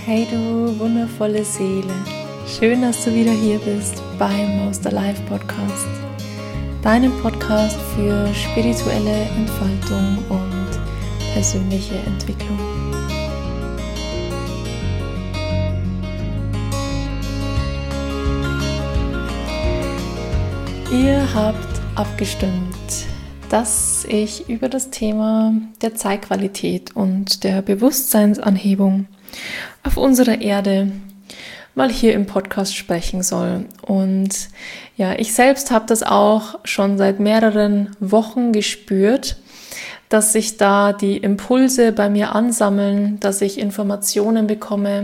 Hey du wundervolle Seele, schön, dass du wieder hier bist beim Most Alive Podcast, deinem Podcast für spirituelle Entfaltung und persönliche Entwicklung. Ihr habt abgestimmt, dass ich über das Thema der Zeitqualität und der Bewusstseinsanhebung auf unserer Erde mal hier im Podcast sprechen soll. Und ja, ich selbst habe das auch schon seit mehreren Wochen gespürt, dass sich da die Impulse bei mir ansammeln, dass ich Informationen bekomme,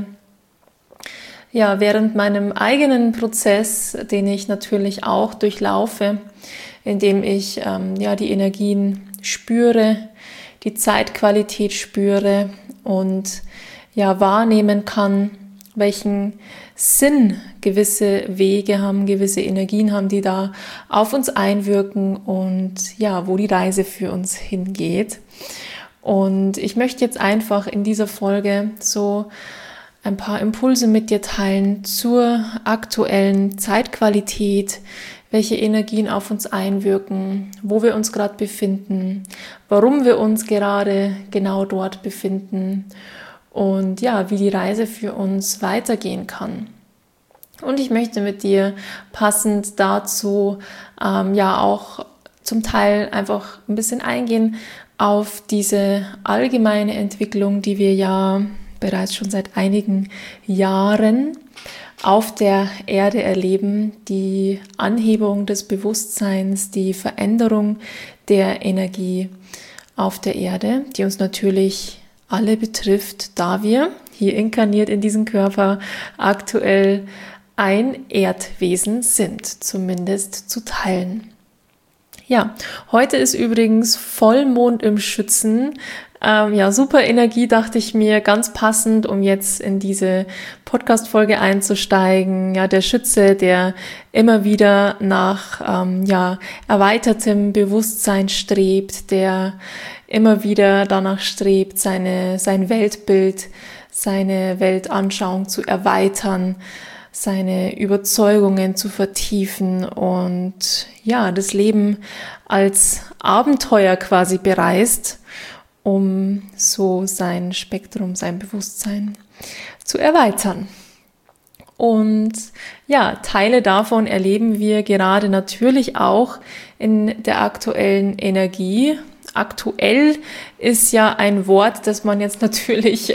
ja, während meinem eigenen Prozess, den ich natürlich auch durchlaufe, indem ich die Energien spüre, die Zeitqualität spüre und wahrnehmen kann, welchen Sinn gewisse Wege haben, gewisse Energien haben, die da auf uns einwirken und wo die Reise für uns hingeht. Und ich möchte jetzt einfach in dieser Folge so ein paar Impulse mit dir teilen zur aktuellen Zeitqualität, welche Energien auf uns einwirken, wo wir uns gerade befinden, warum wir uns gerade genau dort befinden und wie die Reise für uns weitergehen kann. Und ich möchte mit dir passend dazu auch zum Teil einfach ein bisschen eingehen auf diese allgemeine Entwicklung, die wir ja bereits schon seit einigen Jahren auf der Erde erleben, die Anhebung des Bewusstseins, die Veränderung der Energie auf der Erde, die uns natürlich alle betrifft, da wir hier inkarniert in diesem Körper aktuell ein Erdwesen sind, zumindest zu teilen. Ja, heute ist übrigens Vollmond im Schützen. Super Energie, dachte ich mir, ganz passend, um jetzt in diese Podcast-Folge einzusteigen. Ja, der Schütze, der immer wieder nach erweitertem Bewusstsein strebt, der immer wieder danach strebt, sein Weltbild, seine Weltanschauung zu erweitern, seine Überzeugungen zu vertiefen und das Leben als Abenteuer quasi bereist, um so sein Spektrum, sein Bewusstsein zu erweitern. Und Teile davon erleben wir gerade natürlich auch in der aktuellen Energie. Aktuell ist ja ein Wort, das man jetzt natürlich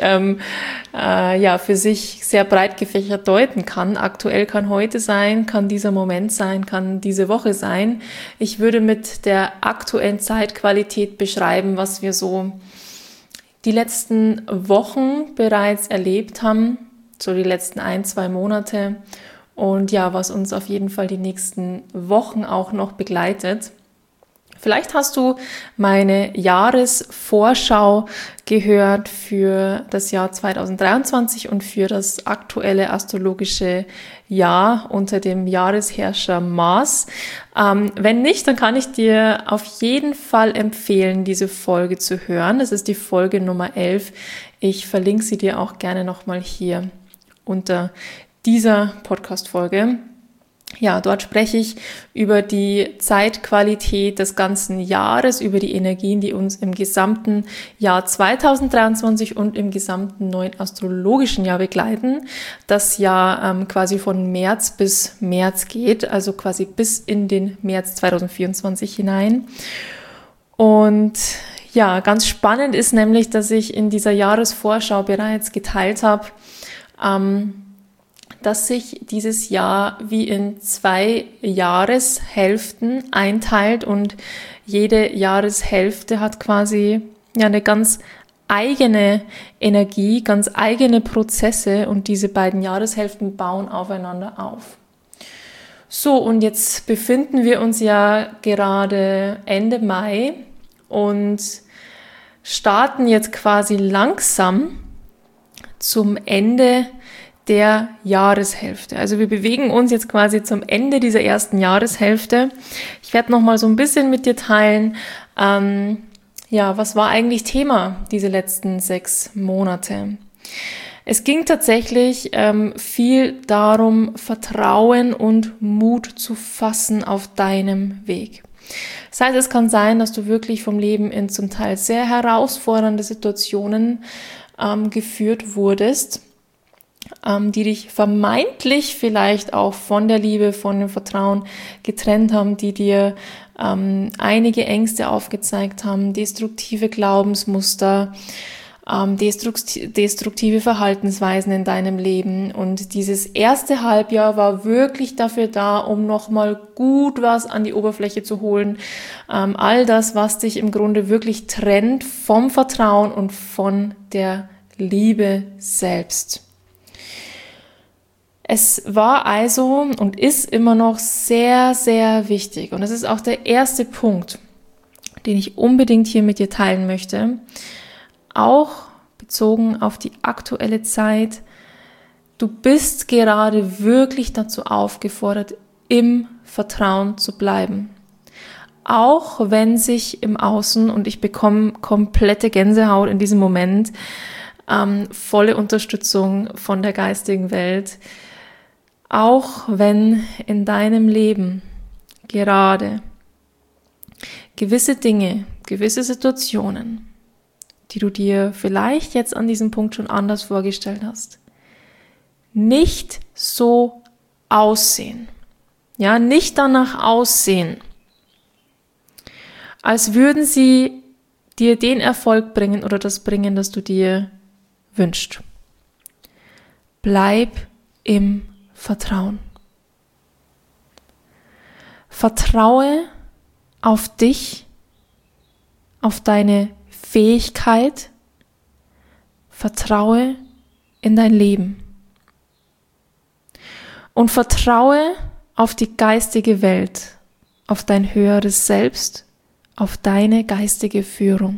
für sich sehr breit gefächert deuten kann. Aktuell kann heute sein, kann dieser Moment sein, kann diese Woche sein. Ich würde mit der aktuellen Zeitqualität beschreiben, was wir so die letzten Wochen bereits erlebt haben, so die letzten 1-2 Monate und was uns auf jeden Fall die nächsten Wochen auch noch begleitet. Vielleicht hast du meine Jahresvorschau gehört für das Jahr 2023 und für das aktuelle astrologische Jahr unter dem Jahresherrscher Mars. Wenn nicht, dann kann ich dir auf jeden Fall empfehlen, diese Folge zu hören. Das ist die Folge Nummer 11. Ich verlinke sie dir auch gerne nochmal hier unter dieser Podcast-Folge. Ja, dort spreche ich über die Zeitqualität des ganzen Jahres, über die Energien, die uns im gesamten Jahr 2023 und im gesamten neuen astrologischen Jahr begleiten. Das Jahr quasi von März bis März geht, also quasi bis in den März 2024 hinein. Und ganz spannend ist nämlich, dass ich in dieser Jahresvorschau bereits geteilt habe, dass sich dieses Jahr wie in 2 Jahreshälften einteilt und jede Jahreshälfte hat quasi eine ganz eigene Energie, ganz eigene Prozesse und diese beiden Jahreshälften bauen aufeinander auf. So, und jetzt befinden wir uns ja gerade Ende Mai und starten jetzt quasi langsam zum Ende der Jahreshälfte. Also wir bewegen uns jetzt quasi zum Ende dieser ersten Jahreshälfte. Ich werde nochmal so ein bisschen mit dir teilen, was war eigentlich Thema diese letzten 6 Monate? Es ging tatsächlich viel darum, Vertrauen und Mut zu fassen auf deinem Weg. Das heißt, es kann sein, dass du wirklich vom Leben in zum Teil sehr herausfordernde Situationen geführt wurdest, die dich vermeintlich vielleicht auch von der Liebe, von dem Vertrauen getrennt haben, die dir einige Ängste aufgezeigt haben, destruktive Glaubensmuster, destruktive Verhaltensweisen in deinem Leben. Und dieses erste Halbjahr war wirklich dafür da, um nochmal gut was an die Oberfläche zu holen. All das, was dich im Grunde wirklich trennt vom Vertrauen und von der Liebe selbst. Es war also und ist immer noch sehr, sehr wichtig. Und das ist auch der erste Punkt, den ich unbedingt hier mit dir teilen möchte. Auch bezogen auf die aktuelle Zeit. Du bist gerade wirklich dazu aufgefordert, im Vertrauen zu bleiben. Auch wenn sich im Außen, und ich bekomme komplette Gänsehaut in diesem Moment, volle Unterstützung von der geistigen Welt, auch wenn in deinem Leben gerade gewisse Dinge, gewisse Situationen, die du dir vielleicht jetzt an diesem Punkt schon anders vorgestellt hast, nicht so aussehen, ja, nicht danach aussehen, als würden sie dir den Erfolg bringen oder das bringen, das du dir wünschst. Bleib im Vertrauen. Vertraue auf dich, auf deine Fähigkeit, vertraue in dein Leben und vertraue auf die geistige Welt, auf dein höheres Selbst, auf deine geistige Führung,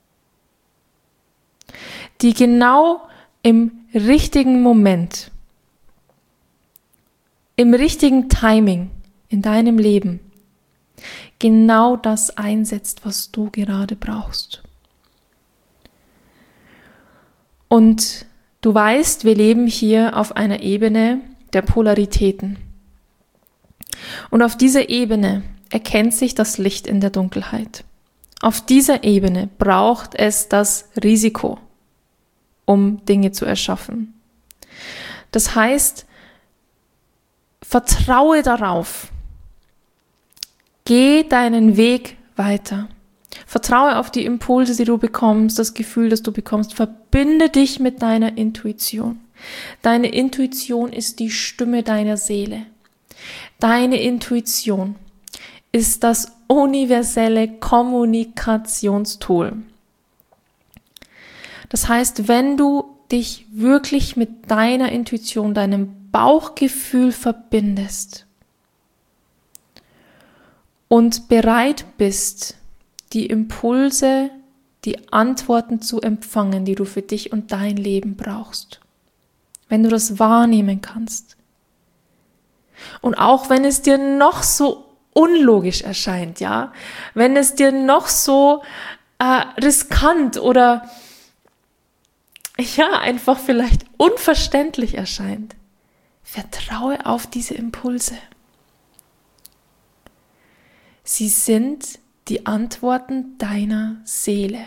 die genau im richtigen Moment, im richtigen Timing in deinem Leben genau das einsetzt, was du gerade brauchst. Und du weißt, wir leben hier auf einer Ebene der Polaritäten. Und auf dieser Ebene erkennt sich das Licht in der Dunkelheit. Auf dieser Ebene braucht es das Risiko, um Dinge zu erschaffen. Das heißt, vertraue darauf. Geh deinen Weg weiter. Vertraue auf die Impulse, die du bekommst, das Gefühl, das du bekommst. Verbinde dich mit deiner Intuition. Deine Intuition ist die Stimme deiner Seele. Deine Intuition ist das universelle Kommunikationstool. Das heißt, wenn du dich wirklich mit deiner Intuition, deinem Bauchgefühl verbindest und bereit bist, die Impulse, die Antworten zu empfangen, die du für dich und dein Leben brauchst. Wenn du das wahrnehmen kannst. Und auch wenn es dir noch so unlogisch erscheint, ja, wenn es dir noch so riskant oder ja, einfach vielleicht unverständlich erscheint, vertraue auf diese Impulse. Sie sind die Antworten deiner Seele.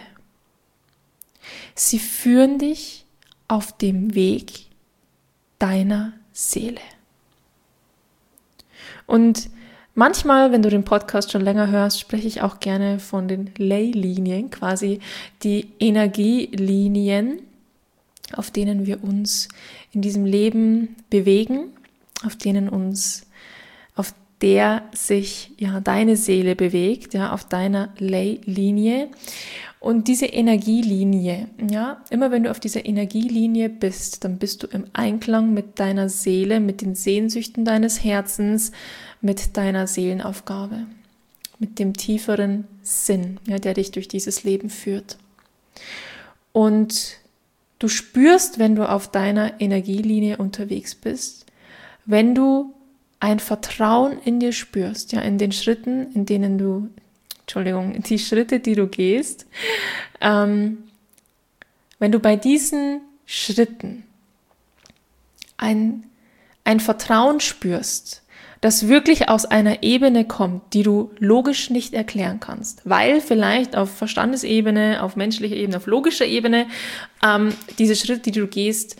Sie führen dich auf dem Weg deiner Seele. Und manchmal, wenn du den Podcast schon länger hörst, spreche ich auch gerne von den Leylinien, quasi die Energielinien, auf denen wir uns in diesem Leben bewegen, auf der sich ja deine Seele bewegt, ja, auf deiner Leylinie. Und diese Energielinie, ja, immer wenn du auf dieser Energielinie bist, dann bist du im Einklang mit deiner Seele, mit den Sehnsüchten deines Herzens, mit deiner Seelenaufgabe, mit dem tieferen Sinn, ja, der dich durch dieses Leben führt. Und du spürst, wenn du auf deiner Energielinie unterwegs bist, wenn du ein Vertrauen in dir spürst, ja, in den Schritten, die Schritte, die du gehst, wenn du bei diesen Schritten ein Vertrauen spürst, das wirklich aus einer Ebene kommt, die du logisch nicht erklären kannst, weil vielleicht auf Verstandesebene, auf menschlicher Ebene, auf logischer Ebene diese Schritte, die du gehst,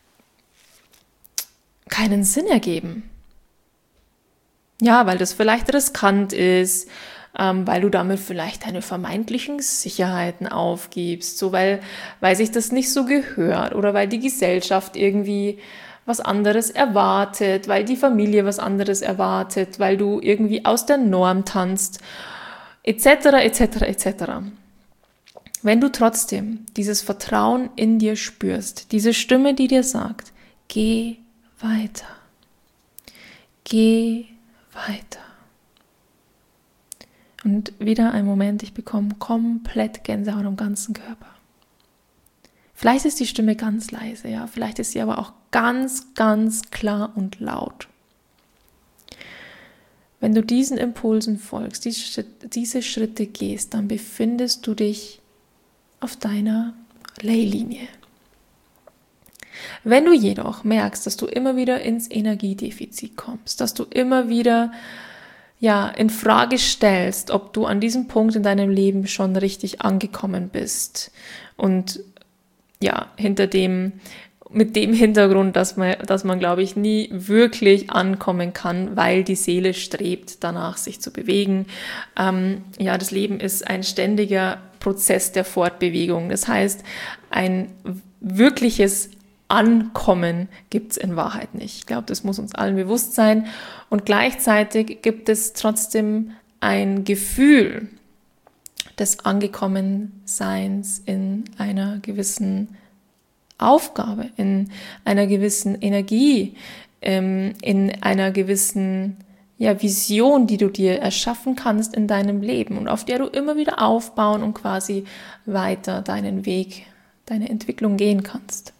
keinen Sinn ergeben. Ja, weil das vielleicht riskant ist, weil du damit vielleicht deine vermeintlichen Sicherheiten aufgibst, so weil sich das nicht so gehört oder weil die Gesellschaft irgendwie was anderes erwartet, weil die Familie was anderes erwartet, weil du irgendwie aus der Norm tanzt, etc., etc., etc. Wenn du trotzdem dieses Vertrauen in dir spürst, diese Stimme, die dir sagt, geh weiter, geh weiter. Und wieder ein Moment, ich bekomme komplett Gänsehaut am ganzen Körper. Vielleicht ist die Stimme ganz leise, ja, vielleicht ist sie aber auch ganz, ganz klar und laut. Wenn du diesen Impulsen folgst, diese Schritte gehst, dann befindest du dich auf deiner Leylinie. Wenn du jedoch merkst, dass du immer wieder ins Energiedefizit kommst, dass du immer wieder in Frage stellst, ob du an diesem Punkt in deinem Leben schon richtig angekommen bist und mit dem Hintergrund, dass man, glaube ich, nie wirklich ankommen kann, weil die Seele strebt danach, sich zu bewegen. Das Leben ist ein ständiger Prozess der Fortbewegung. Das heißt, ein wirkliches Ankommen gibt es in Wahrheit nicht. Ich glaube, das muss uns allen bewusst sein. Und gleichzeitig gibt es trotzdem ein Gefühl des Angekommenseins in einer gewissen Aufgabe, in einer gewissen Energie, in einer gewissen Vision, die du dir erschaffen kannst in deinem Leben und auf der du immer wieder aufbauen und quasi weiter deinen Weg, deine Entwicklung gehen kannst.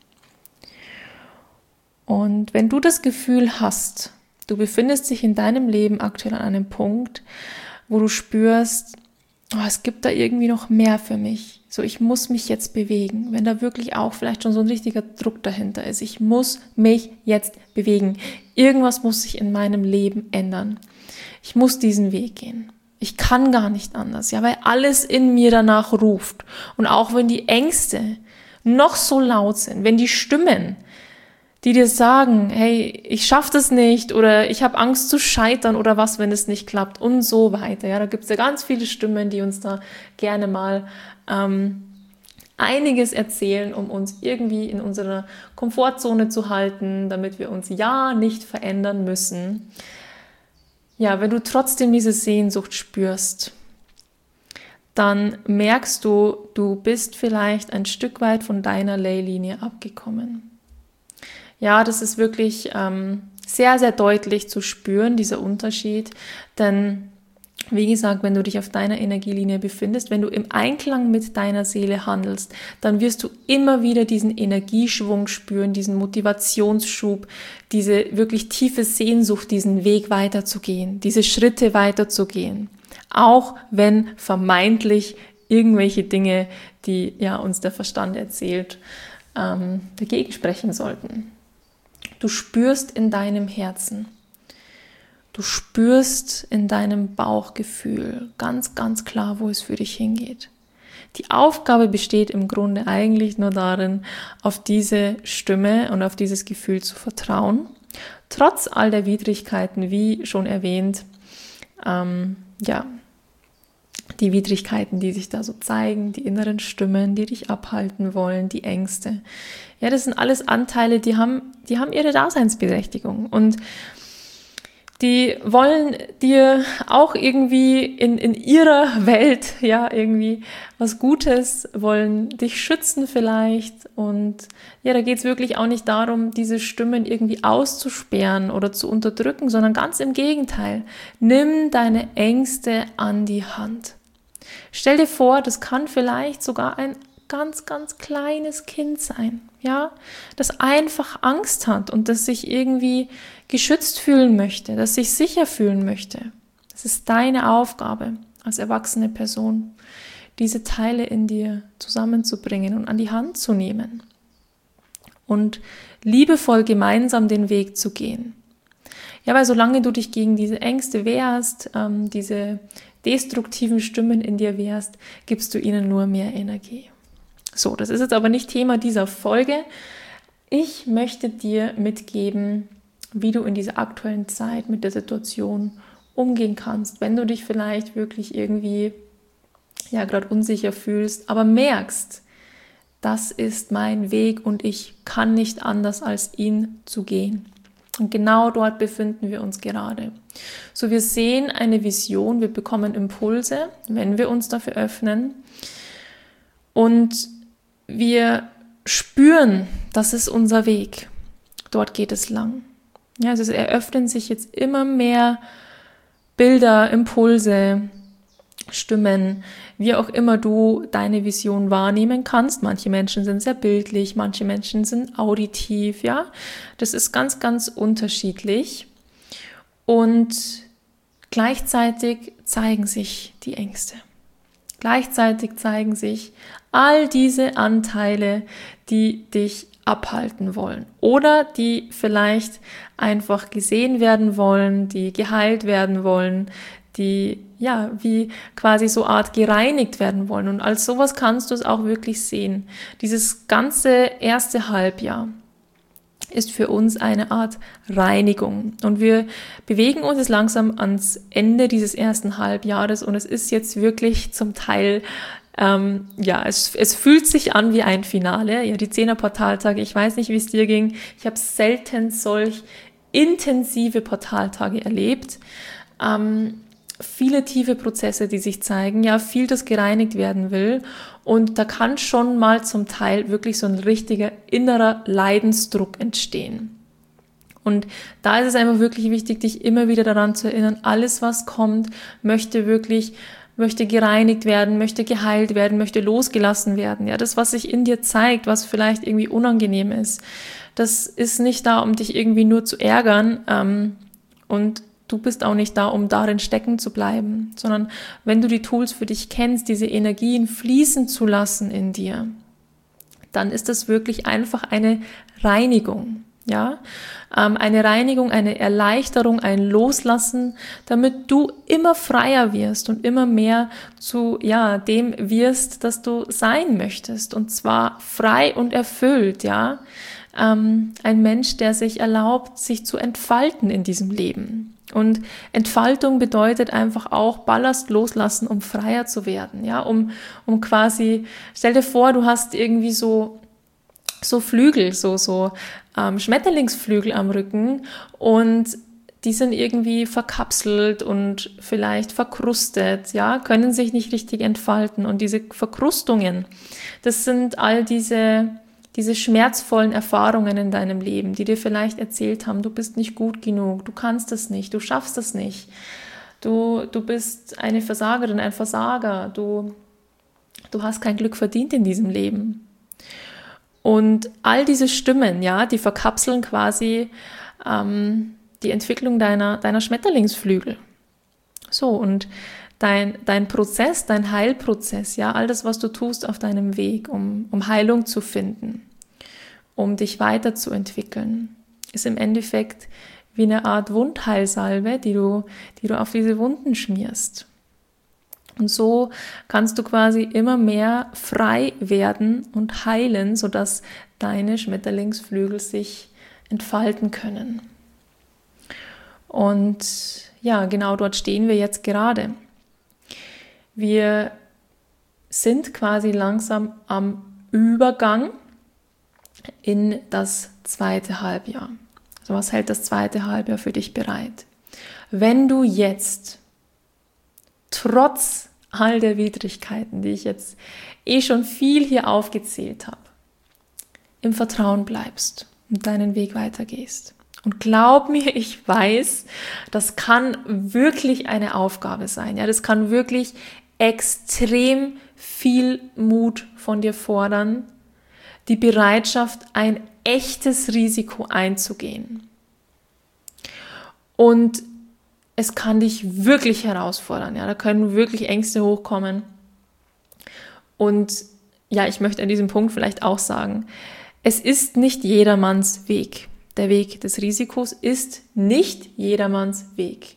Und wenn du das Gefühl hast, du befindest dich in deinem Leben aktuell an einem Punkt, wo du spürst, es gibt da irgendwie noch mehr für mich. So, ich muss mich jetzt bewegen. Wenn da wirklich auch vielleicht schon so ein richtiger Druck dahinter ist. Ich muss mich jetzt bewegen. Irgendwas muss sich in meinem Leben ändern. Ich muss diesen Weg gehen. Ich kann gar nicht anders, weil alles in mir danach ruft. Und auch wenn die Ängste noch so laut sind, wenn die Stimmen, die dir sagen, hey, ich schaffe das nicht oder ich habe Angst zu scheitern oder was, wenn es nicht klappt und so weiter. Ja, da gibt es ja ganz viele Stimmen, die uns da gerne mal einiges erzählen, um uns irgendwie in unserer Komfortzone zu halten, damit wir uns nicht verändern müssen. Ja, wenn du trotzdem diese Sehnsucht spürst, dann merkst du, du bist vielleicht ein Stück weit von deiner Leylinie abgekommen. Ja, das ist wirklich sehr, sehr deutlich zu spüren, dieser Unterschied, denn wie gesagt, wenn du dich auf deiner Energielinie befindest, wenn du im Einklang mit deiner Seele handelst, dann wirst du immer wieder diesen Energieschwung spüren, diesen Motivationsschub, diese wirklich tiefe Sehnsucht, diesen Weg weiterzugehen, diese Schritte weiterzugehen. Auch wenn vermeintlich irgendwelche Dinge, die uns der Verstand erzählt, dagegen sprechen sollten. Du spürst in deinem Herzen, du spürst in deinem Bauchgefühl ganz, ganz klar, wo es für dich hingeht. Die Aufgabe besteht im Grunde eigentlich nur darin, auf diese Stimme und auf dieses Gefühl zu vertrauen. Trotz all der Widrigkeiten, wie schon erwähnt, die Widrigkeiten, die sich da so zeigen, die inneren Stimmen, die dich abhalten wollen, die Ängste. Ja, das sind alles Anteile, die haben ihre Daseinsberechtigung und die wollen dir auch irgendwie in ihrer Welt irgendwie was Gutes, wollen dich schützen vielleicht und da geht es wirklich auch nicht darum, diese Stimmen irgendwie auszusperren oder zu unterdrücken, sondern ganz im Gegenteil. Nimm deine Ängste an die Hand. Stell dir vor, das kann vielleicht sogar ein ganz, ganz kleines Kind sein, das einfach Angst hat und das sich irgendwie geschützt fühlen möchte, das sich sicher fühlen möchte. Das ist deine Aufgabe als erwachsene Person, diese Teile in dir zusammenzubringen und an die Hand zu nehmen und liebevoll gemeinsam den Weg zu gehen. Ja, weil solange du dich gegen diese Ängste wehrst, diese destruktiven Stimmen in dir wehrst, gibst du ihnen nur mehr Energie. So, das ist jetzt aber nicht Thema dieser Folge. Ich möchte dir mitgeben, wie du in dieser aktuellen Zeit mit der Situation umgehen kannst, wenn du dich vielleicht wirklich irgendwie gerade unsicher fühlst, aber merkst, das ist mein Weg und ich kann nicht anders, als ihn zu gehen. Und genau dort befinden wir uns gerade. So, wir sehen eine Vision, wir bekommen Impulse, wenn wir uns dafür öffnen. Und wir spüren, das ist unser Weg. Dort geht es lang. Ja, also es eröffnen sich jetzt immer mehr Bilder, Impulse, Stimmen, wie auch immer du deine Vision wahrnehmen kannst. Manche Menschen sind sehr bildlich, manche Menschen sind auditiv, ja. Das ist ganz, ganz unterschiedlich. Und gleichzeitig zeigen sich die Ängste. Gleichzeitig zeigen sich all diese Anteile, die dich abhalten wollen oder die vielleicht einfach gesehen werden wollen, die geheilt werden wollen, die wie quasi so Art gereinigt werden wollen. Und als sowas kannst du es auch wirklich sehen. Dieses ganze erste Halbjahr ist für uns eine Art Reinigung. Und wir bewegen uns jetzt langsam ans Ende dieses ersten Halbjahres und es ist jetzt wirklich zum Teil, es fühlt sich an wie ein Finale. Ja, die 10er Portaltage, ich weiß nicht, wie es dir ging. Ich habe selten solch intensive Portaltage erlebt. Viele tiefe Prozesse, die sich zeigen, ja, viel, das gereinigt werden will. Und da kann schon mal zum Teil wirklich so ein richtiger innerer Leidensdruck entstehen. Und da ist es einfach wirklich wichtig, dich immer wieder daran zu erinnern, alles, was kommt, möchte gereinigt werden, möchte geheilt werden, möchte losgelassen werden. Ja, das, was sich in dir zeigt, was vielleicht irgendwie unangenehm ist, das ist nicht da, um dich irgendwie nur zu ärgern, und du bist auch nicht da, um darin stecken zu bleiben, sondern wenn du die Tools für dich kennst, diese Energien fließen zu lassen in dir, dann ist das wirklich einfach eine Reinigung, ja, eine Reinigung, eine Erleichterung, ein Loslassen, damit du immer freier wirst und immer mehr zu, dem wirst, das du sein möchtest, und zwar frei und erfüllt, ja, ein Mensch, der sich erlaubt, sich zu entfalten in diesem Leben. Und Entfaltung bedeutet einfach auch Ballast loslassen, um freier zu werden, ja, um quasi, stell dir vor, du hast irgendwie so Flügel, so Schmetterlingsflügel am Rücken und die sind irgendwie verkapselt und vielleicht verkrustet, ja, können sich nicht richtig entfalten. Und diese Verkrustungen, das sind all diese schmerzvollen Erfahrungen in deinem Leben, die dir vielleicht erzählt haben, du bist nicht gut genug, du kannst das nicht, du schaffst das nicht, du bist eine Versagerin, ein Versager, du hast kein Glück verdient in diesem Leben. Und all diese Stimmen, ja, die verkapseln quasi die Entwicklung deiner Schmetterlingsflügel. So, und dein Prozess, dein Heilprozess, ja, all das, was du tust auf deinem Weg, um Heilung zu finden, um dich weiterzuentwickeln, ist im Endeffekt wie eine Art Wundheilsalbe, die du auf diese Wunden schmierst. Und so kannst du quasi immer mehr frei werden und heilen, sodass deine Schmetterlingsflügel sich entfalten können. Und ja, genau dort stehen wir jetzt gerade. Wir sind quasi langsam am Übergang in das zweite Halbjahr. Also was hält das zweite Halbjahr für dich bereit? Wenn du jetzt trotz all der Widrigkeiten, die ich jetzt schon viel hier aufgezählt habe, im Vertrauen bleibst und deinen Weg weitergehst. Und glaub mir, ich weiß, das kann wirklich eine Aufgabe sein. Ja, das kann wirklich extrem viel Mut von dir fordern, die Bereitschaft, ein echtes Risiko einzugehen. Und es kann dich wirklich herausfordern. Ja, da können wirklich Ängste hochkommen. Und ja, ich möchte an diesem Punkt vielleicht auch sagen, Es ist nicht jedermanns Weg. Der Weg des Risikos ist nicht jedermanns Weg.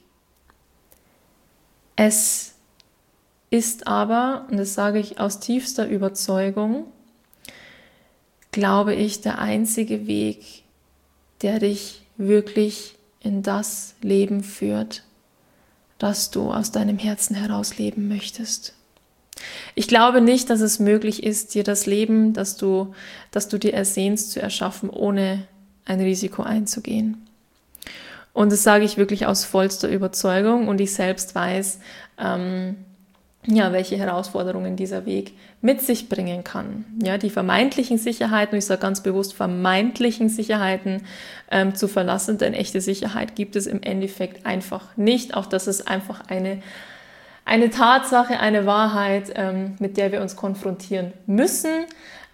Es ist aber, und das sage ich aus tiefster Überzeugung, glaube ich, der einzige Weg, der dich wirklich in das Leben führt, das du aus deinem Herzen heraus leben möchtest. Ich glaube nicht, dass es möglich ist, dir das Leben, das du dir ersehnst, zu erschaffen, ohne ein Risiko einzugehen. Und das sage ich wirklich aus vollster Überzeugung und ich selbst weiß, welche Herausforderungen dieser Weg mit sich bringen kann. Ja, die vermeintlichen Sicherheiten, und ich sage ganz bewusst vermeintlichen Sicherheiten zu verlassen, denn echte Sicherheit gibt es im Endeffekt einfach nicht. Auch das ist einfach eine Tatsache, eine Wahrheit, mit der wir uns konfrontieren müssen.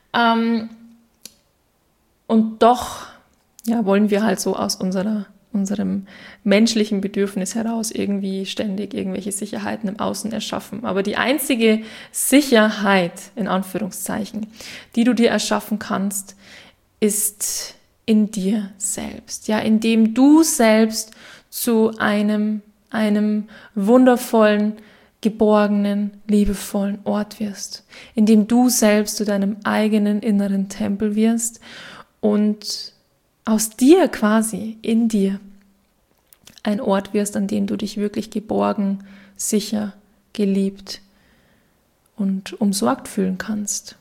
Und doch wollen wir halt so aus unserem menschlichen Bedürfnis heraus irgendwie ständig irgendwelche Sicherheiten im Außen erschaffen. Aber die einzige Sicherheit, in Anführungszeichen, die du dir erschaffen kannst, ist in dir selbst. Ja, indem du selbst zu einem wundervollen, geborgenen, liebevollen Ort wirst. Indem du selbst zu deinem eigenen inneren Tempel wirst und aus dir quasi, in dir, ein Ort wirst, an dem du dich wirklich geborgen, sicher, geliebt und umsorgt fühlen kannst.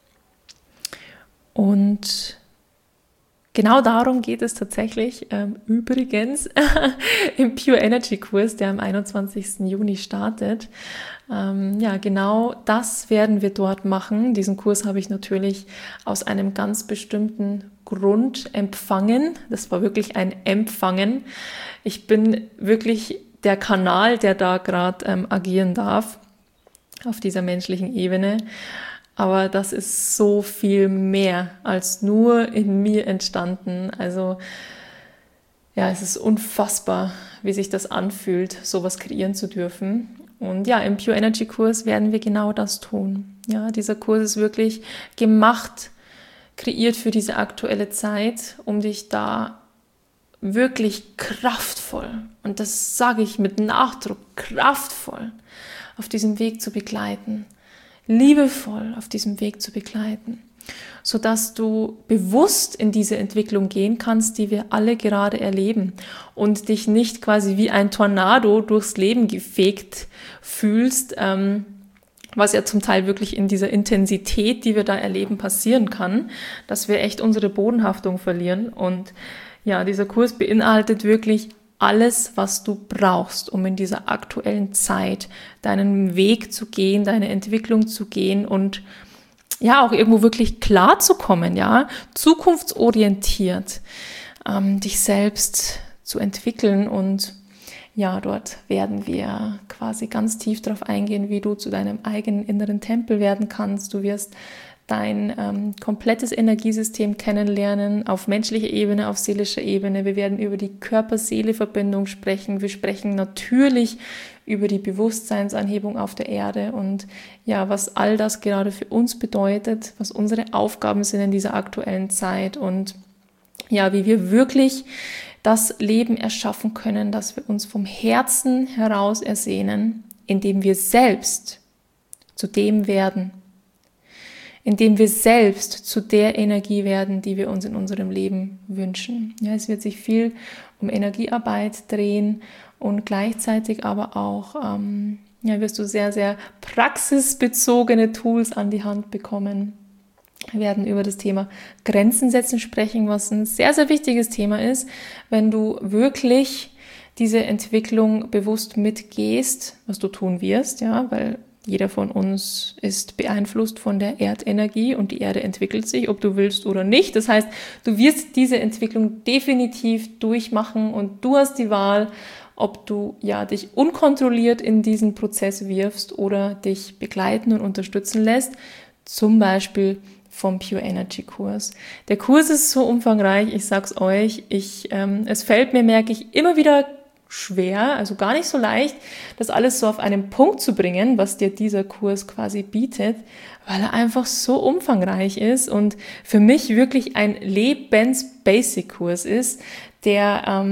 Und genau darum geht es tatsächlich übrigens im Pure Energy Kurs, der am 21. Juni startet. Genau das werden wir dort machen. Diesen Kurs habe ich natürlich aus einem ganz bestimmten Grund empfangen. Das war wirklich ein Empfangen. Ich bin wirklich der Kanal, der da gerade agieren darf auf dieser menschlichen Ebene. Aber das ist so viel mehr als nur in mir entstanden. Also ja, es ist unfassbar, wie sich das anfühlt, sowas kreieren zu dürfen. Und ja, im Pure Energy Kurs werden wir genau das tun. Ja, dieser Kurs ist wirklich gemacht, kreiert für diese aktuelle Zeit, um dich da wirklich kraftvoll, und das sage ich mit Nachdruck, kraftvoll auf diesem Weg zu begleiten, liebevoll auf diesem Weg zu begleiten, sodass du bewusst in diese Entwicklung gehen kannst, die wir alle gerade erleben und dich nicht quasi wie ein Tornado durchs Leben gefegt fühlst, was ja zum Teil wirklich in dieser Intensität, die wir da erleben, passieren kann, dass wir echt unsere Bodenhaftung verlieren. Und ja, dieser Kurs beinhaltet wirklich alles, was du brauchst, um in dieser aktuellen Zeit deinen Weg zu gehen, deine Entwicklung zu gehen und ja, auch irgendwo wirklich klar zu kommen, ja, zukunftsorientiert, dich selbst zu entwickeln. Und ja, dort werden wir quasi ganz tief darauf eingehen, wie du zu deinem eigenen inneren Tempel werden kannst. Du wirst dein komplettes Energiesystem kennenlernen, auf menschlicher Ebene, auf seelischer Ebene. Wir werden über die Körper-Seele-Verbindung sprechen. Wir sprechen natürlich über die Bewusstseinsanhebung auf der Erde und ja, was all das gerade für uns bedeutet, was unsere Aufgaben sind in dieser aktuellen Zeit und ja, wie wir wirklich das Leben erschaffen können, das wir uns vom Herzen heraus ersehnen, indem wir selbst zu dem werden, indem wir selbst zu der Energie werden, die wir uns in unserem Leben wünschen. Ja, es wird sich viel um Energiearbeit drehen und gleichzeitig aber auch wirst du sehr, sehr praxisbezogene Tools an die Hand bekommen. Wir werden über das Thema Grenzen setzen sprechen, was ein sehr, sehr wichtiges Thema ist, wenn du wirklich diese Entwicklung bewusst mitgehst, was du tun wirst, ja, weil jeder von uns ist beeinflusst von der Erdenergie und die Erde entwickelt sich, ob du willst oder nicht. Das heißt, du wirst diese Entwicklung definitiv durchmachen und du hast die Wahl, ob du dich unkontrolliert in diesen Prozess wirfst oder dich begleiten und unterstützen lässt, zum Beispiel vom Pure Energy Kurs. Der Kurs ist so umfangreich, ich sag's euch, es fällt mir, merke ich, immer wieder schwer, also gar nicht so leicht, das alles so auf einen Punkt zu bringen, was dir dieser Kurs quasi bietet, weil er einfach so umfangreich ist und für mich wirklich ein Lebens-Basic-Kurs ist, der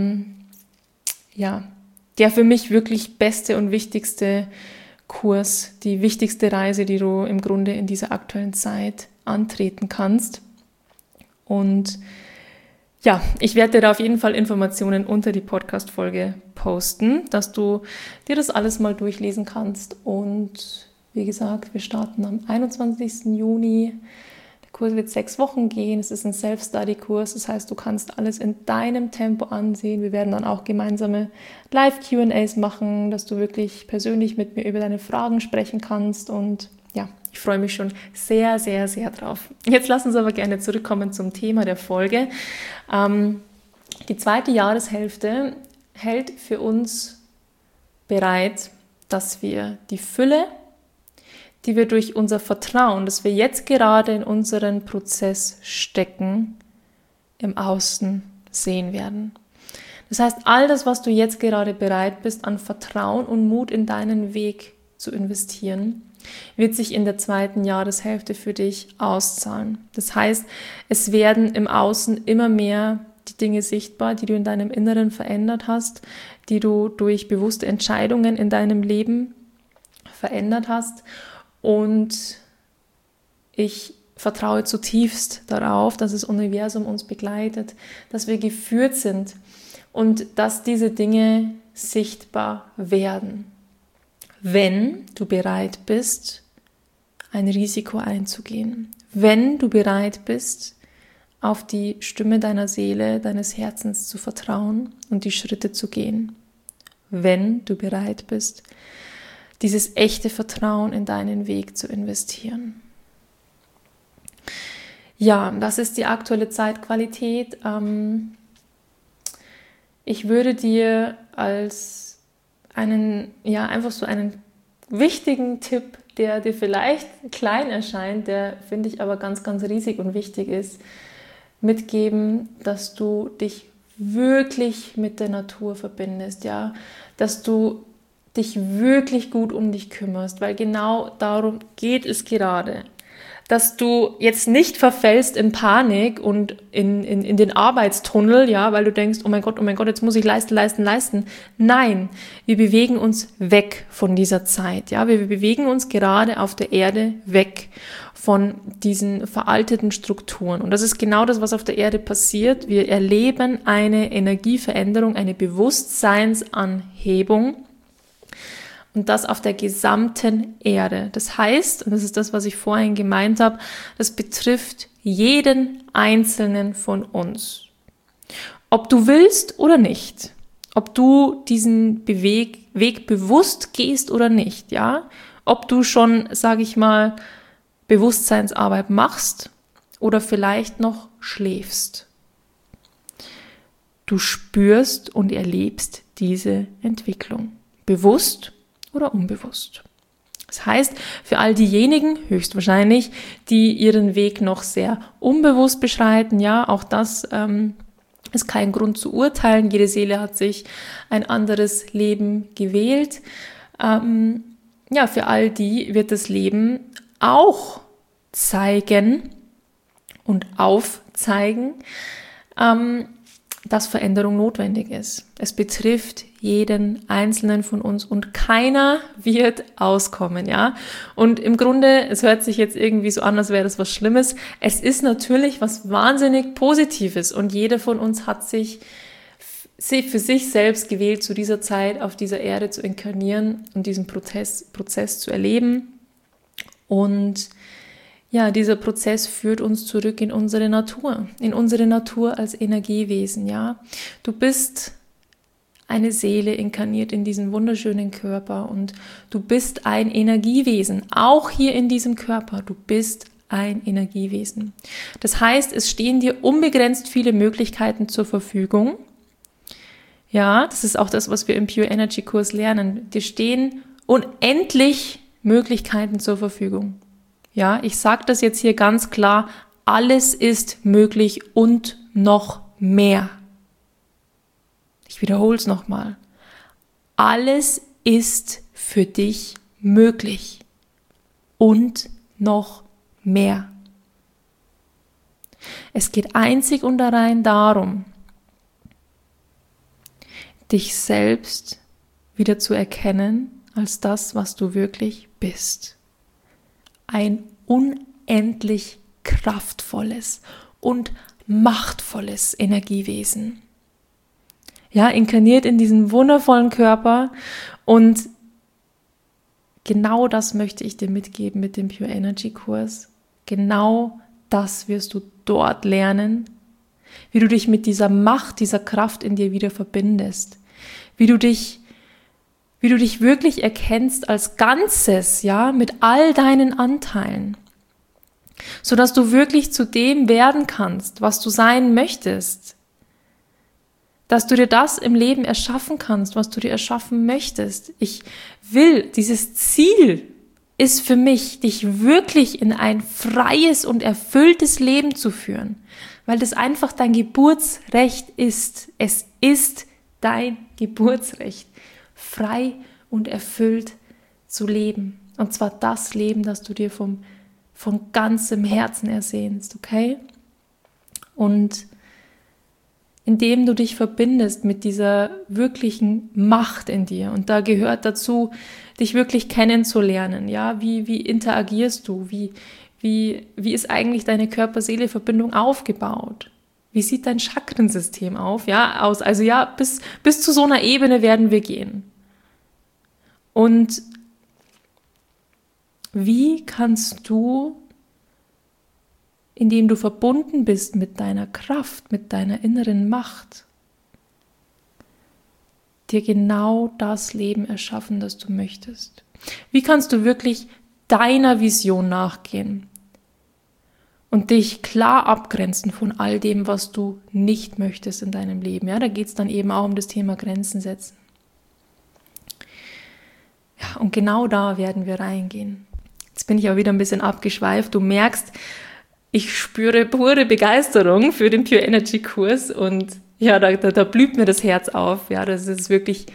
für mich wirklich beste und wichtigste Kurs, die wichtigste Reise, die du im Grunde in dieser aktuellen Zeit antreten kannst. Und ja, ich werde dir da auf jeden Fall Informationen unter die Podcast-Folge posten, dass du dir das alles mal durchlesen kannst. Und wie gesagt, wir starten am 21. Juni. Der Kurs wird 6 Wochen gehen. Es ist ein Self-Study-Kurs. Das heißt, du kannst alles in deinem Tempo ansehen. Wir werden dann auch gemeinsame Live-Q&As machen, dass du wirklich persönlich mit mir über deine Fragen sprechen kannst. Und ja, ich freue mich schon sehr, sehr, sehr drauf. Jetzt lass uns aber gerne zurückkommen zum Thema der Folge. Die zweite Jahreshälfte hält für uns bereit, dass wir die Fülle, die wir durch unser Vertrauen, das wir jetzt gerade in unseren Prozess stecken, im Außen sehen werden. Das heißt, all das, was du jetzt gerade bereit bist, an Vertrauen und Mut in deinen Weg zu investieren, wird sich in der zweiten Jahreshälfte für dich auszahlen. Das heißt, es werden im Außen immer mehr die Dinge sichtbar, die du in deinem Inneren verändert hast, die du durch bewusste Entscheidungen in deinem Leben verändert hast. Und ich vertraue zutiefst darauf, dass das Universum uns begleitet, dass wir geführt sind und dass diese Dinge sichtbar werden, wenn du bereit bist, ein Risiko einzugehen, wenn du bereit bist, auf die Stimme deiner Seele, deines Herzens zu vertrauen und die Schritte zu gehen, wenn du bereit bist, dieses echte Vertrauen in deinen Weg zu investieren. Ja, das ist die aktuelle Zeitqualität. Ich würde dir als einfach so einen wichtigen Tipp, der dir vielleicht klein erscheint, der finde ich aber ganz, ganz riesig und wichtig ist, mitgeben, dass du dich wirklich mit der Natur verbindest, ja, dass du dich wirklich gut um dich kümmerst, weil genau darum geht es gerade. Dass du jetzt nicht verfällst in Panik und in den Arbeitstunnel, ja, weil du denkst, oh mein Gott, jetzt muss ich leisten. Nein, wir bewegen uns weg von dieser Zeit, ja, wir bewegen uns gerade auf der Erde weg von diesen veralteten Strukturen. Und das ist genau das, was auf der Erde passiert. Wir erleben eine Energieveränderung, eine Bewusstseinsanhebung. Und das auf der gesamten Erde. Das heißt, und das ist das, was ich vorhin gemeint habe, das betrifft jeden Einzelnen von uns. Ob du willst oder nicht, ob du diesen Weg bewusst gehst oder nicht, ja, ob du schon, sage ich mal, Bewusstseinsarbeit machst oder vielleicht noch schläfst. Du spürst und erlebst diese Entwicklung. Bewusst oder unbewusst. Das heißt, für all diejenigen, höchstwahrscheinlich, die ihren Weg noch sehr unbewusst beschreiten, ja, auch das ist kein Grund zu urteilen. Jede Seele hat sich ein anderes Leben gewählt. Für all die wird das Leben auch zeigen und aufzeigen, dass Veränderung notwendig ist. Es betrifft jeden Einzelnen von uns und keiner wird auskommen, ja. Und im Grunde, es hört sich jetzt irgendwie so an, als wäre das was Schlimmes. Es ist natürlich was wahnsinnig Positives und jeder von uns hat sich für sich selbst gewählt, zu dieser Zeit auf dieser Erde zu inkarnieren und diesen Prozess zu erleben. Und ja, dieser Prozess führt uns zurück in unsere Natur als Energiewesen, ja. Du bist eine Seele inkarniert in diesen wunderschönen Körper und du bist ein Energiewesen, auch hier in diesem Körper, du bist ein Energiewesen. Das heißt, es stehen dir unbegrenzt viele Möglichkeiten zur Verfügung. Ja, das ist auch das, was wir im Pure Energy Kurs lernen. Dir stehen unendlich Möglichkeiten zur Verfügung. Ja, ich sage das jetzt hier ganz klar, alles ist möglich und noch mehr. Ich wiederhole es nochmal. alles ist für dich möglich und noch mehr. Es geht einzig und allein darum, dich selbst wieder zu erkennen als das, was du wirklich bist. Ein unendlich kraftvolles und machtvolles Energiewesen. Ja, inkarniert in diesen wundervollen Körper, und genau das möchte ich dir mitgeben mit dem Pure Energy Kurs. Genau das wirst du dort lernen, wie du dich mit dieser Macht, dieser Kraft in dir wieder verbindest, wie du dich wirklich erkennst als Ganzes, ja, mit all deinen Anteilen, sodass du wirklich zu dem werden kannst, was du sein möchtest. Dass du dir das im Leben erschaffen kannst, was du dir erschaffen möchtest. Dieses Ziel ist für mich, dich wirklich in ein freies und erfülltes Leben zu führen, weil das einfach dein Geburtsrecht ist. Es ist dein Geburtsrecht, frei und erfüllt zu leben. Und zwar das Leben, das du dir von ganzem Herzen ersehnst, okay? Und indem du dich verbindest mit dieser wirklichen Macht in dir. Und da gehört dazu, dich wirklich kennenzulernen. Ja, wie interagierst du? Wie ist eigentlich deine Körper-Seele-Verbindung aufgebaut? Wie sieht dein Chakrensystem aus? Also ja, bis zu so einer Ebene werden wir gehen. Und wie kannst du, indem du verbunden bist mit deiner Kraft, mit deiner inneren Macht, dir genau das Leben erschaffen, das du möchtest? Wie kannst du wirklich deiner Vision nachgehen und dich klar abgrenzen von all dem, was du nicht möchtest in deinem Leben? Ja, da geht es dann eben auch um das Thema Grenzen setzen. Ja, und genau da werden wir reingehen. Jetzt bin ich auch wieder ein bisschen abgeschweift. Du merkst, ich spüre pure Begeisterung für den Pure Energy Kurs, und ja, da blüht mir das Herz auf. Ja, das ist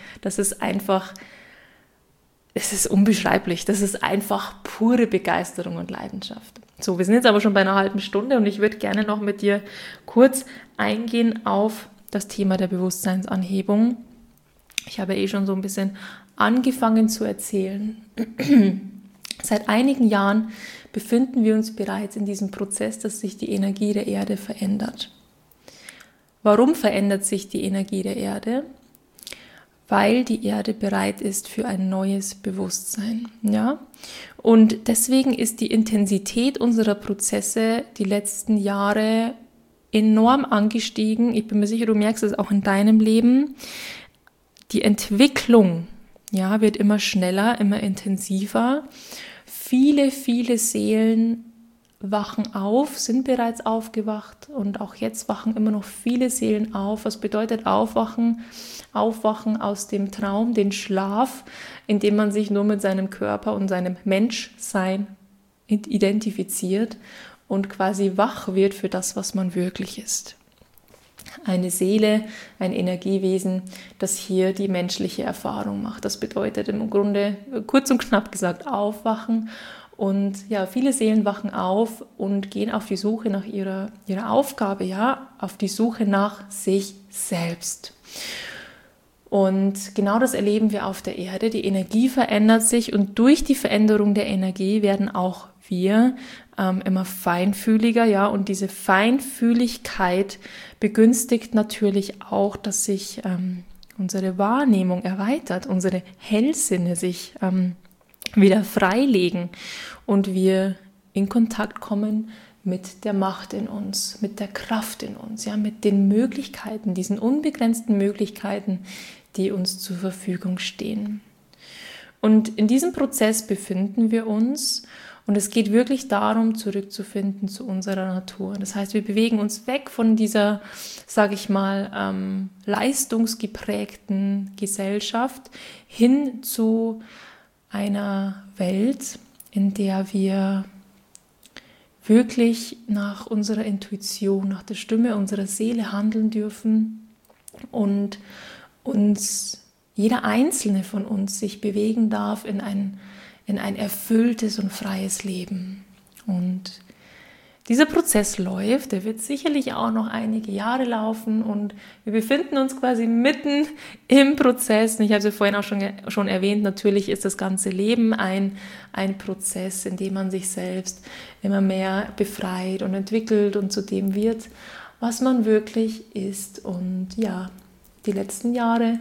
unbeschreiblich. Das ist einfach pure Begeisterung und Leidenschaft. So, wir sind jetzt aber schon bei einer halben Stunde, und ich würde gerne noch mit dir kurz eingehen auf das Thema der Bewusstseinsanhebung. Ich habe schon so ein bisschen angefangen zu erzählen. Seit einigen Jahren befinden wir uns bereits in diesem Prozess, dass sich die Energie der Erde verändert. Warum verändert sich die Energie der Erde? Weil die Erde bereit ist für ein neues Bewusstsein. Ja? Und deswegen ist die Intensität unserer Prozesse die letzten Jahre enorm angestiegen. Ich bin mir sicher, du merkst es auch in deinem Leben. Die Entwicklung, ja, wird immer schneller, immer intensiver. Viele, viele Seelen wachen auf, sind bereits aufgewacht, und auch jetzt wachen immer noch viele Seelen auf. Was bedeutet aufwachen? Aufwachen aus dem Traum, den Schlaf, in dem man sich nur mit seinem Körper und seinem Menschsein identifiziert und quasi wach wird für das, was man wirklich ist. Eine Seele, ein Energiewesen, das hier die menschliche Erfahrung macht. Das bedeutet im Grunde, kurz und knapp gesagt, aufwachen. Und ja, viele Seelen wachen auf und gehen auf die Suche nach ihrer Aufgabe, ja, auf die Suche nach sich selbst. Und genau das erleben wir auf der Erde. Die Energie verändert sich, und durch die Veränderung der Energie werden auch wir immer feinfühliger, ja, und diese Feinfühligkeit begünstigt natürlich auch, dass sich unsere Wahrnehmung erweitert, unsere Hellsinne sich wieder freilegen und wir in Kontakt kommen mit der Macht in uns, mit der Kraft in uns, ja, mit den Möglichkeiten, diesen unbegrenzten Möglichkeiten, die uns zur Verfügung stehen. Und in diesem Prozess befinden wir uns, und es geht wirklich darum, zurückzufinden zu unserer Natur. Das heißt, wir bewegen uns weg von dieser, sage ich mal, leistungsgeprägten Gesellschaft hin zu einer Welt, in der wir wirklich nach unserer Intuition, nach der Stimme unserer Seele handeln dürfen und uns jeder Einzelne von uns sich bewegen darf in ein erfülltes und freies Leben. Und dieser Prozess läuft, der wird sicherlich auch noch einige Jahre laufen und wir befinden uns quasi mitten im Prozess. Und ich habe es ja vorhin auch schon erwähnt, natürlich ist das ganze Leben ein Prozess, in dem man sich selbst immer mehr befreit und entwickelt und zu dem wird, was man wirklich ist. Und ja, die letzten Jahre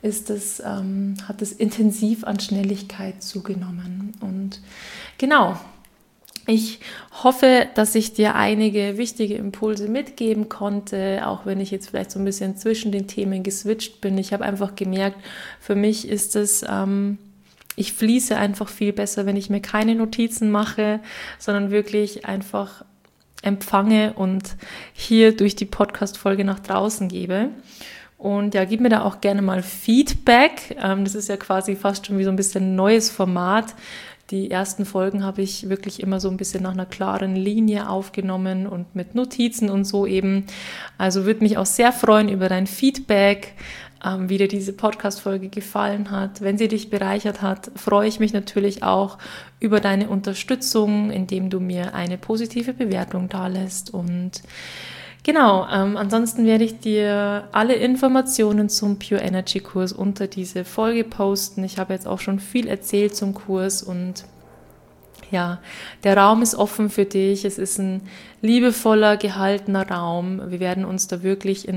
hat es intensiv an Schnelligkeit zugenommen. Und genau, ich hoffe, dass ich dir einige wichtige Impulse mitgeben konnte, auch wenn ich jetzt vielleicht so ein bisschen zwischen den Themen geswitcht bin. Ich habe einfach gemerkt, für mich ist es, ich fließe einfach viel besser, wenn ich mir keine Notizen mache, sondern wirklich einfach empfange und hier durch die Podcast-Folge nach draußen gebe. Und ja, gib mir da auch gerne mal Feedback. Das ist ja quasi fast schon wie so ein bisschen ein neues Format. Die ersten Folgen habe ich wirklich immer so ein bisschen nach einer klaren Linie aufgenommen und mit Notizen und so eben. Also würde mich auch sehr freuen über dein Feedback, wie dir diese Podcast-Folge gefallen hat. Wenn sie dich bereichert hat, freue ich mich natürlich auch über deine Unterstützung, indem du mir eine positive Bewertung dalässt. Und genau, ansonsten werde ich dir alle Informationen zum Pure Energy Kurs unter diese Folge posten. Ich habe jetzt auch schon viel erzählt zum Kurs und ja, der Raum ist offen für dich. Es ist ein liebevoller, gehaltener Raum. Wir werden uns da wirklich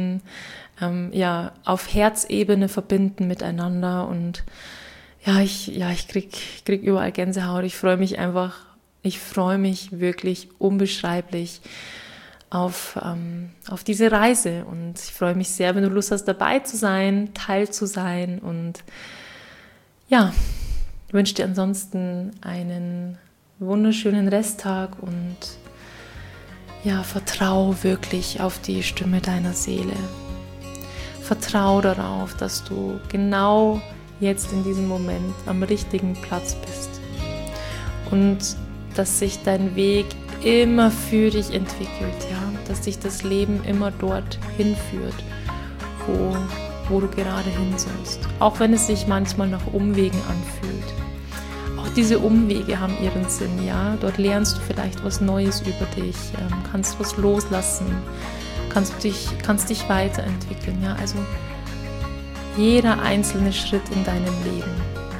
auf Herzebene verbinden miteinander und ich krieg überall Gänsehaut. Ich freue mich wirklich unbeschreiblich auf diese Reise und ich freue mich sehr, wenn du Lust hast, dabei zu sein, Teil zu sein und ja, ich wünsche dir ansonsten einen wunderschönen Resttag und ja, vertrau wirklich auf die Stimme deiner Seele. Vertrau darauf, dass du genau jetzt in diesem Moment am richtigen Platz bist und dass sich dein Weg immer für dich entwickelt, ja, dass dich das Leben immer dort hinführt, wo du gerade hin sollst. Auch wenn es sich manchmal nach Umwegen anfühlt. Auch diese Umwege haben ihren Sinn, ja. Dort lernst du vielleicht was Neues über dich, kannst was loslassen, kannst dich weiterentwickeln, ja. Also jeder einzelne Schritt in deinem Leben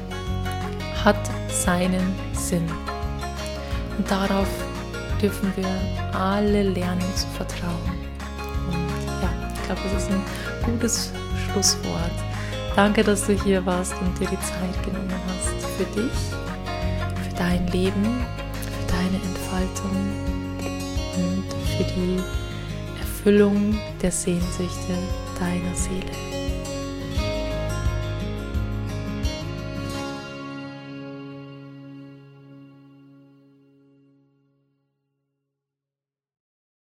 hat seinen Sinn. Und darauf dürfen wir alle lernen zu vertrauen. Und ja, ich glaube, das ist ein gutes Schlusswort. Danke, dass du hier warst und dir die Zeit genommen hast für dich, für dein Leben, für deine Entfaltung und für die Erfüllung der Sehnsüchte deiner Seele.